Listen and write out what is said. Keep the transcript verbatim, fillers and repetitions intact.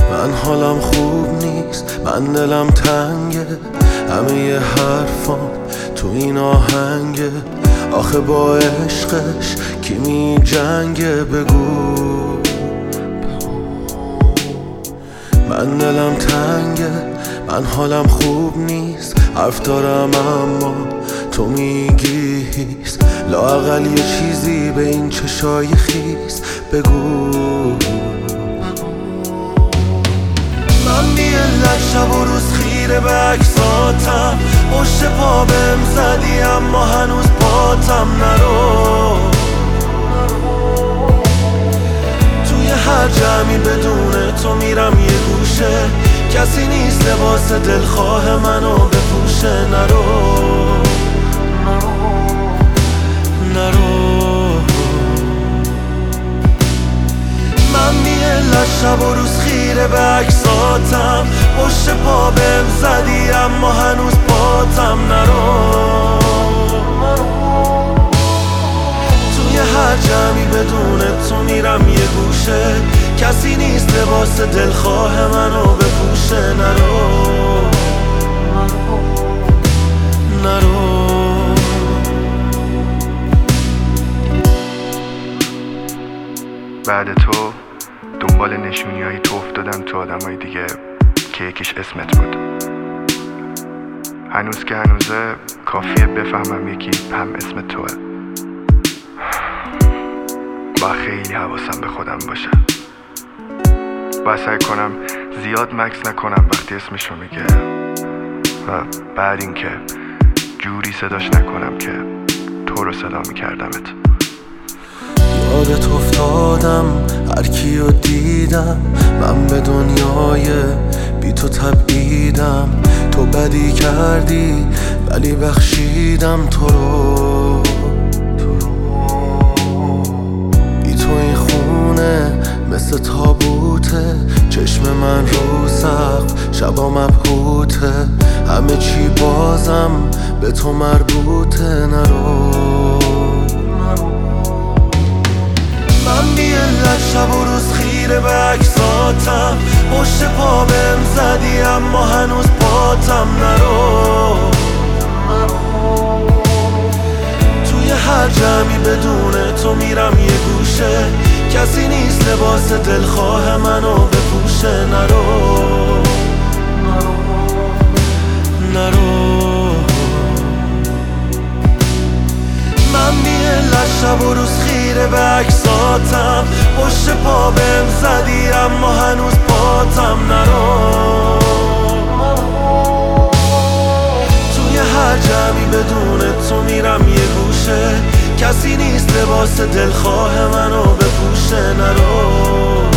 من حالم خوب نیست، من دلم تنگه، همه ی حرفام تو این آهنگه. آخه با عشقش کی می جنگه؟ بگو. من دلم تنگه، من حالم خوب نیست، حرف دارم اما تو میگی هیست. لااقل یه چیزی به این چشای خیس بگو. من بی علت شب و روز خیره به عکساتم، پشت پا بهم زدی اما هنوز پاتم. نرو توی هر جمعی بدون تو میرم یه گوشه، کسی نیست لباس دلخواه منو بپوشه. نرو نرو من بی علت شب و روز خیره به عکساتم، پشت پا بهم زدی اما هنوز پاتم. نرو توی هر جمعی بدون تو میرم یه گوشه، کسی نیست لباس دلخواه منو بپوشه. نرو نرو بعد تو دنبال نشونی هایی تو افتادم تو آدم های دیگه که یکیش اسمت بود. هنوز که هنوزه کافیه بفهمم یکی هم اسم توه. با خیلی حواسم به خودم باشه، باید سعی کنم زیاد مکس نکنم وقتی اسمشو میگه، و بعد اینکه جوری صداش نکنم که تو رو صدا میکردمت. یادت افتادم هر کیو دیدم، من به دنیای بی تو تبعیدم. تو بدی کردی ولی بخشیدم تو رو. بی تو این خونه مثل تابوته، چشم من رو سقف شبا مبهوته، همه چی بازم به تو مربوطه. نرو من بی علت شب و روز خیره به عکساتم، پشت پا بهم زدی اما هنوز پاتم. نرو توی هر جمعی بدون تو میرم یه گوشه، کسی نیست لباس دلخواه منو بپوشه. نرو نرو من بی علت شب و روز خیره به عکساتم، پشت پا بهم زدی اما هنوز پاتم. نرو توی هر جمعی بدون تو میرم یه گوشه، کسی نیست لباس دلخواه منو بپوشه. نرو